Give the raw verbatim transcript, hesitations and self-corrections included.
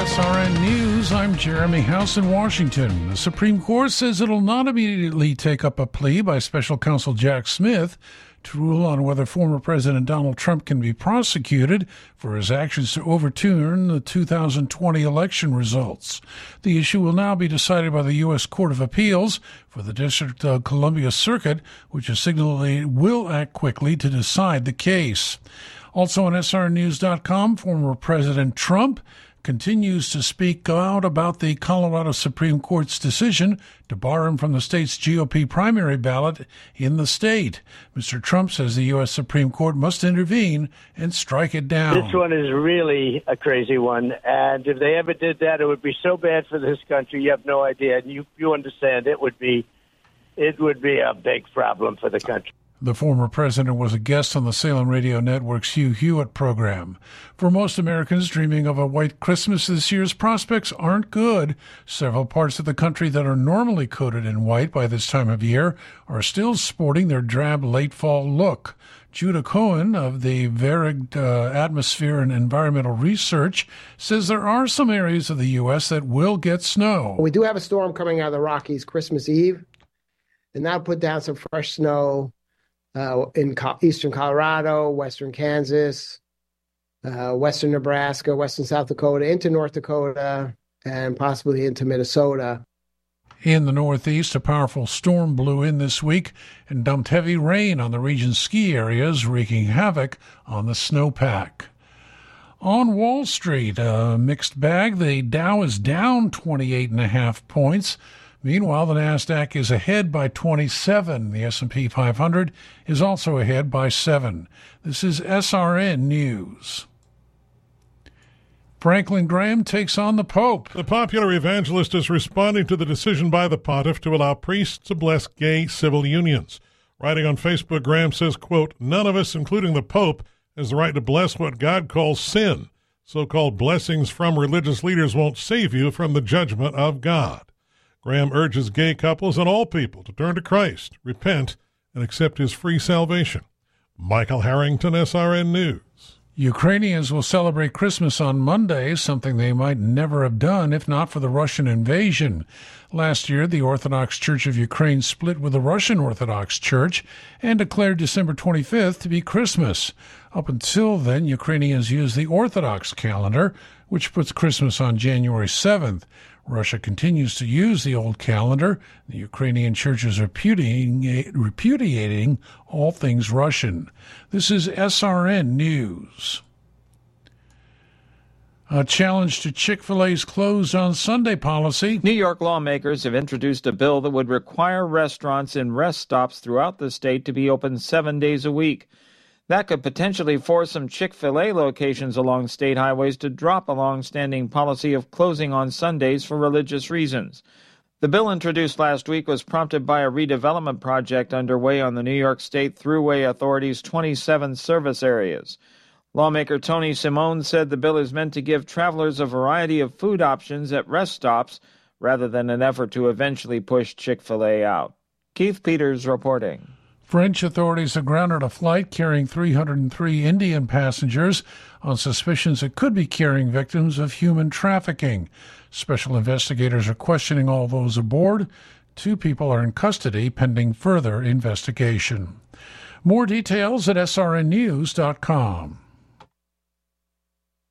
S R N News, I'm Jeremy House in Washington. The Supreme Court says it'll not immediately take up a plea by Special Counsel Jack Smith to rule on whether former President Donald Trump can be prosecuted for his actions to overturn the two thousand twenty election results. The issue will now be decided by the U S Court of Appeals for the District of Columbia Circuit, which has signaled it will act quickly to decide the case. Also on S R N news dot com, former President Trump continues to speak out about the Colorado Supreme Court's decision to bar him from the state's G O P primary ballot in the state. Mister Trump says the U S Supreme Court must intervene and strike it down. This one is really a crazy one, and if they ever did that, it would be so bad for this country. You have no idea, and you you understand it would be it would be a big problem for the country. The former president was a guest on the Salem Radio Network's Hugh Hewitt program. For most Americans dreaming of a white Christmas this year's prospects aren't good. Several parts of the country that are normally coated in white by this time of year are still sporting their drab late fall look. Judah Cohen of the Varied uh, Atmosphere and Environmental Research says there are some areas of the U S that will get snow. We do have a storm coming out of the Rockies Christmas Eve, and that'll put down some fresh snow Uh, in co- eastern Colorado, western Kansas, uh, western Nebraska, western South Dakota, into North Dakota, and possibly into Minnesota. In the Northeast, a powerful storm blew in this week and dumped heavy rain on the region's ski areas, wreaking havoc on the snowpack. On Wall Street, a mixed bag. The Dow is down twenty-eight and a half points. Meanwhile, the Nasdaq is ahead by twenty-seven. The S and P five hundred is also ahead by seven. This is S R N News. Franklin Graham takes on the Pope. The popular evangelist is responding to the decision by the pontiff to allow priests to bless gay civil unions. Writing on Facebook, Graham says, quote, "None of us, including the Pope, has the right to bless what God calls sin. So-called blessings from religious leaders won't save you from the judgment of God." Graham urges gay couples and all people to turn to Christ, repent, and accept his free salvation. Michael Harrington, S R N News. Ukrainians will celebrate Christmas on Monday, something they might never have done if not for the Russian invasion. Last year, the Orthodox Church of Ukraine split with the Russian Orthodox Church and declared December twenty-fifth to be Christmas. Up until then, Ukrainians used the Orthodox calendar, which puts Christmas on January seventh. Russia continues to use the old calendar. The Ukrainian church is repudiating, repudiating all things Russian. This is S R N News. A challenge to Chick-fil-A's closed on Sunday policy. New York lawmakers have introduced a bill that would require restaurants and rest stops throughout the state to be open seven days a week. That could potentially force some Chick-fil-A locations along state highways to drop a long-standing policy of closing on Sundays for religious reasons. The bill introduced last week was prompted by a redevelopment project underway on the New York State Thruway Authority's twenty-seven service areas. Lawmaker Tony Simone said the bill is meant to give travelers a variety of food options at rest stops rather than an effort to eventually push Chick-fil-A out. Keith Peters reporting. French authorities have grounded a flight carrying three hundred three Indian passengers on suspicions it could be carrying victims of human trafficking. Special investigators are questioning all those aboard. Two people are in custody pending further investigation. More details at S R N news dot com.